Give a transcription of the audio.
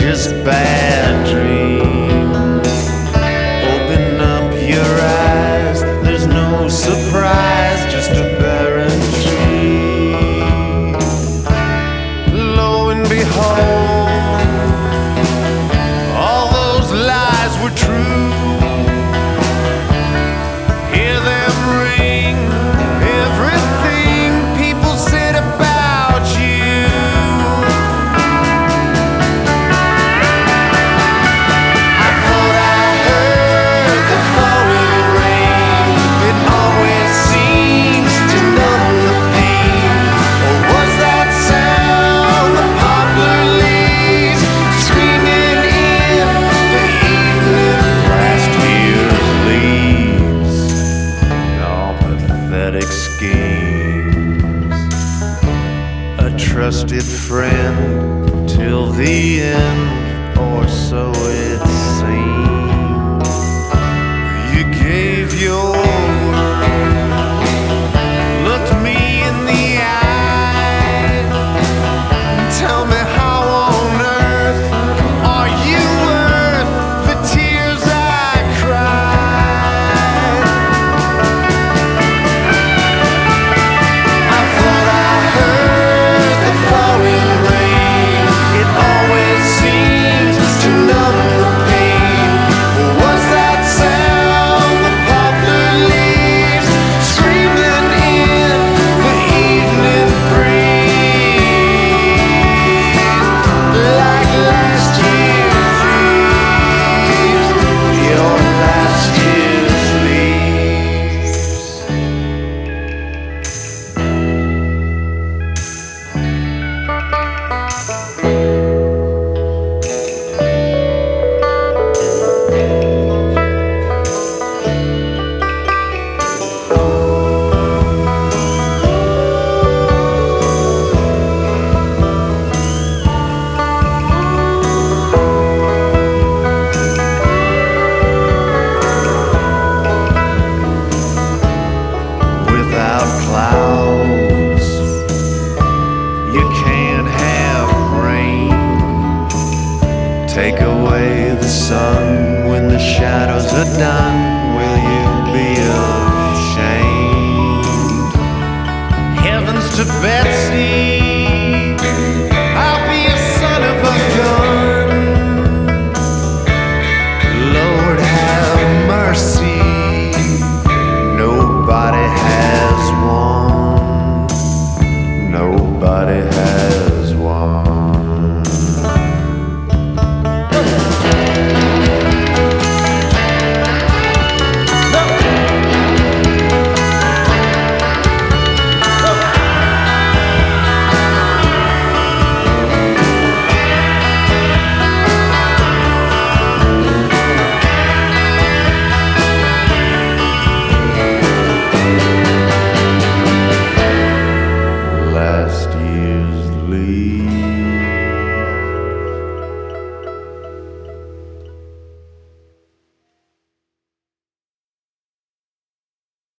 just bad dreams. Open up your eyes, there's no surprise, just a barren tree. Lo and behold, all those lies were true. Hear them ring, everything people said about you. I thought I heard the falling rain. It always seems to numb the pain. Or was that sound the poplar leaves screaming in the evening last year's leaves? All pathetic schemes, a trusted friend till the end, or so it seemed. You gave your word, looked me in the eye. Tell me, how on earth are you worth the tears I cried? I thought I heard the falling rain. It always seems to numb the pain. Or was that sound the poplar leaves screaming in the evening breeze? Like last year's leaves, your last year's leaves. Without clouds, you can't have rain. Take away the sun when the shadows are done. Will you be ashamed? Heavens to Betsy, I'll be a son of a gun. Lord have mercy, nobody has one. Nobody has one. Last year's leaves.